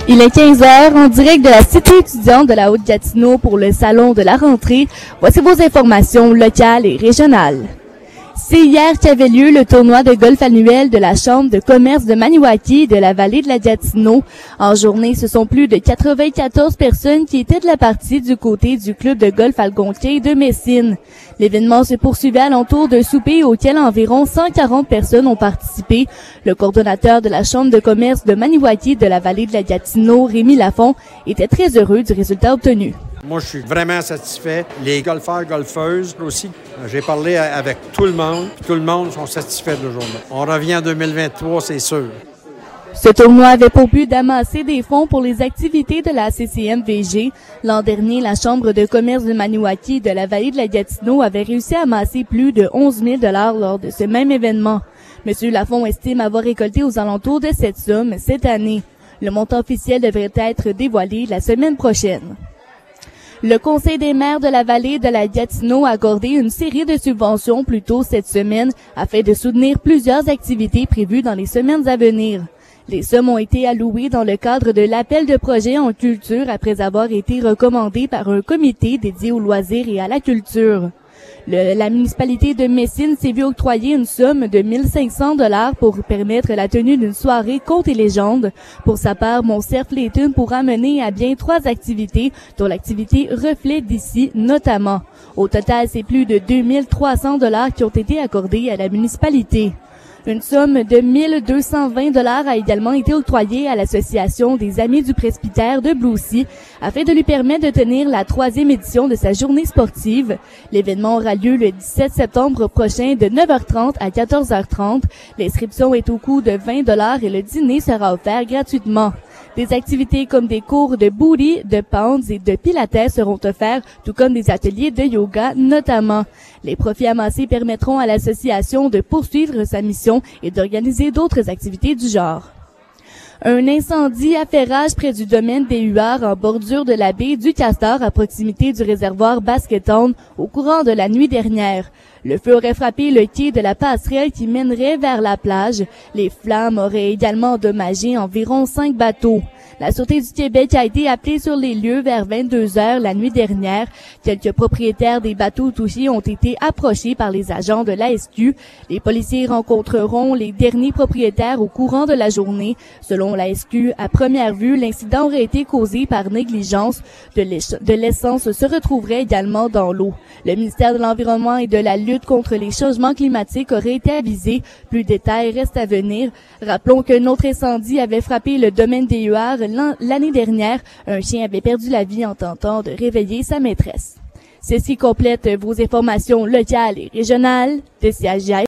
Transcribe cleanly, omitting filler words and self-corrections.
Il est 15 h en direct de la cité étudiante de la Haute-Gatineau pour le salon de la rentrée. Voici vos informations locales et régionales. C'est hier qu'avait lieu le tournoi de golf annuel de la Chambre de commerce de Maniwaki de la vallée de la Gatineau. En journée, ce sont plus de 94 personnes qui étaient de la partie du côté du club de golf algonquin de Messine. L'événement se poursuivait alentour d'un souper auquel environ 140 personnes ont participé. Le coordonnateur de la Chambre de commerce de Maniwaki de la vallée de la Gatineau, Rémi Lafont, était très heureux du résultat obtenu. Moi, je suis vraiment satisfait. Les golfeurs, golfeuses aussi. J'ai parlé avec tout le monde. Tout le monde sont satisfaits de la journée. On revient en 2023, c'est sûr. Ce tournoi avait pour but d'amasser des fonds pour les activités de la CCMVG. L'an dernier, la Chambre de commerce de Maniwaki de la vallée de la Gatineau avait réussi à amasser plus de 11 000 $ lors de ce même événement. M. Lafont estime avoir récolté aux alentours de cette somme cette année. Le montant officiel devrait être dévoilé la semaine prochaine. Le Conseil des maires de la vallée de la Gatineau a accordé une série de subventions plus tôt cette semaine afin de soutenir plusieurs activités prévues dans les semaines à venir. Les sommes ont été allouées dans le cadre de l'appel de projet en culture après avoir été recommandées par un comité dédié aux loisirs et à la culture. La municipalité de Messine s'est vue octroyer une somme de 1 500 $ pour permettre la tenue d'une soirée contes et légendes. Pour sa part, Montcerf-Létune pourra mener à bien 3 activités, dont l'activité Reflet d'ici notamment. Au total, c'est plus de 2 300 $ qui ont été accordés à la municipalité. Une somme de 1 220 $ a également été octroyée à l'Association des Amis du Presbytère de Bloussy afin de lui permettre de tenir la 3e édition de sa journée sportive. L'événement aura lieu le 17 septembre prochain de 9h30 à 14h30. L'inscription est au coût de 20 $ et le dîner sera offert gratuitement. Des activités comme des cours de booty, de pounds et de pilates seront offerts, tout comme des ateliers de yoga notamment. Les profits amassés permettront à l'association de poursuivre sa mission et d'organiser d'autres activités du genre. Un incendie à Ferrage près du domaine des Huards en bordure de la baie du Castor à proximité du réservoir Basketon au courant de la nuit dernière. Le feu aurait frappé le quai de la passerelle qui mènerait vers la plage. Les flammes auraient également endommagé environ 5 bateaux. La Sûreté du Québec a été appelée sur les lieux vers 22h la nuit dernière. Quelques propriétaires des bateaux touchés ont été approchés par les agents de l'ASQ. Les policiers rencontreront les derniers propriétaires au courant de la journée. Selon l'ASQ, à première vue, l'incident aurait été causé par négligence. De l'essence se retrouverait également dans l'eau. Le ministère de l'Environnement et de la lutte contre les changements climatiques aurait été avisé. Plus de détails restent à venir. Rappelons qu'un autre incendie avait frappé le domaine des Huards l'année dernière. Un chien avait perdu la vie en tentant de réveiller sa maîtresse. Ceci complète vos informations locales et régionales de CIGI.